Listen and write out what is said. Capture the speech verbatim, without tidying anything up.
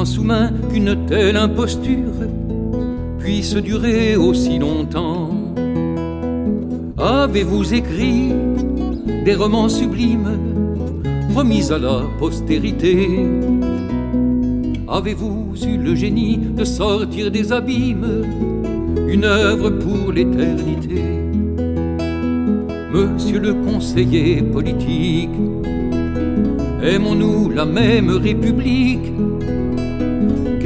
tant sous-main qu'une telle imposture puisse durer aussi longtemps. Avez-vous écrit des romans sublimes remis à la postérité? Avez-vous eu le génie de sortir des abîmes une œuvre pour l'éternité? Monsieur le conseiller politique, aimons-nous la même République?